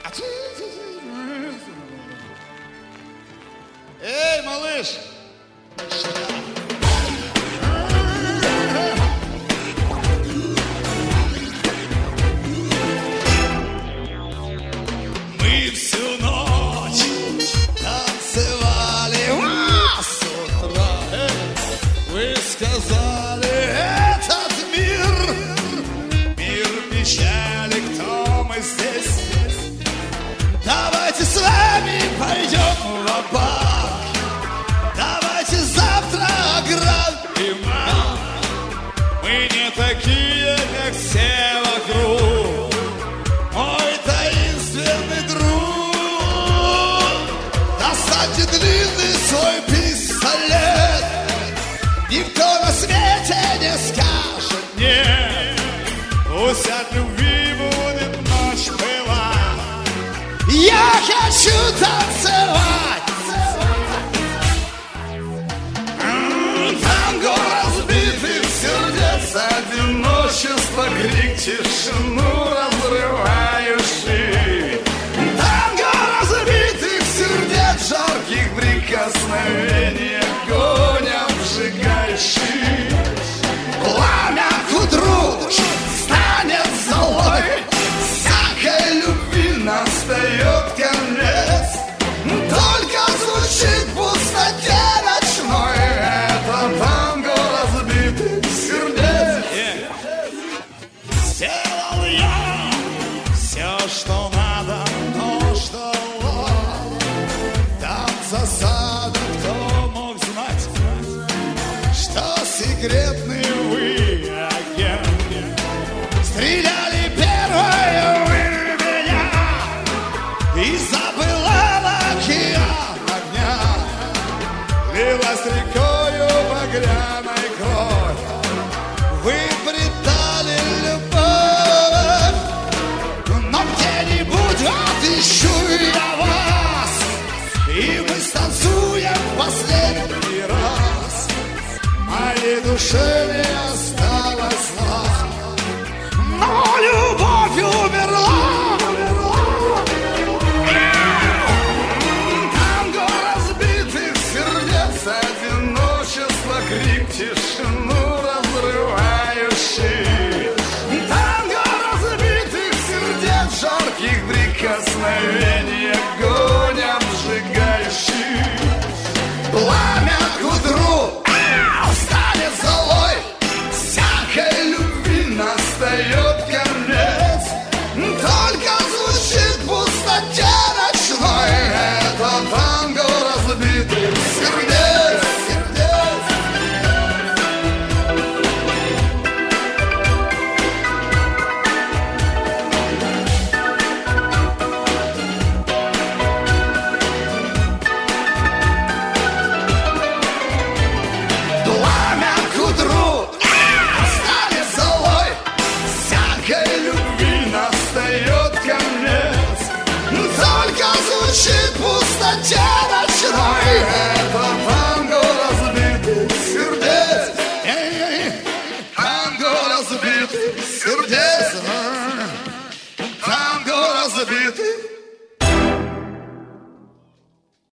Эй, малыш! Мы всю ночь танцевали с утра. Вы сказали, этот мир печали, кто мы здесь? Давайте с вами пойдем в парк. Давайте завтра ограбим. Мы не такие, как все вокруг. Мой таинственный друг, достаньте длинный свой пистолет. Никто на свете не скажет нет. Пусть от любви будет ночь пылать. Я хочу танцевать. Танго разбитых сердец, одиночество, крик, тишину разрывающий. Танго разбитых сердец, жарких прикосновений, огонь обжигающий. Пламя к утру станет золой, всякой любви настает конец. Только звучит в пустоте ночной это танго разбитых сердец. Сделал я все, что надо, но что ложь. Там засада, кто мог знать, что секретный вы агент. Стреляли первые вы в меня и забыла океан огня. Лилась рекою багряной кровь. Вы предали любовь, но где-нибудь отыщу я вас, и мы станцуем последний раз. Моей душе не осталось зла, но любовь умерла. Танго разбитых сердец, одиночество, крик, тишину разрывающий. Танго разбитых сердец, жарких прикосновений.